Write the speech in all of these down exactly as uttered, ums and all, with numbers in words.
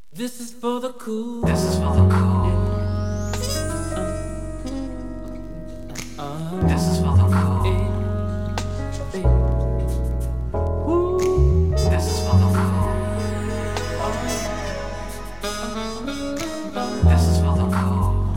This is for the cool. This is for the cool. Uh, uh, This is for the cool. eh, eh. Woo. This is for the cool. This is for the cool.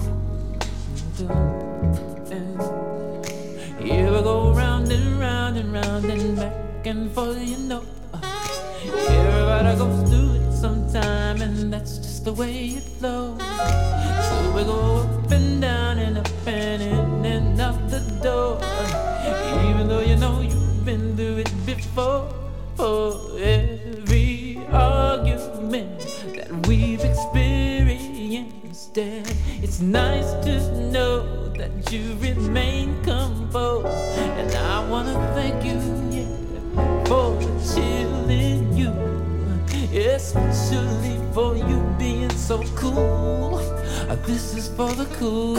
Here we go round and round and round and back and forth, you know. Everybody goes through it sometime, and that's just the way it flows. So we go up and down and up and in and out the door. Even though you know you've been through it before. For every argument that we've experienced, it's nice to know that you remain composed. And I wanna thank you, yeah, for chilling you, especially for you being so cool. Uh, This is for the cool.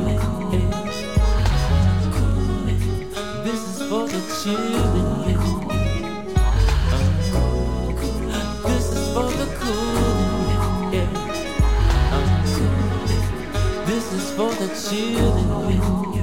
This is for the chilling. Uh, This is for the cool. Yeah. Uh, This is for the chilling.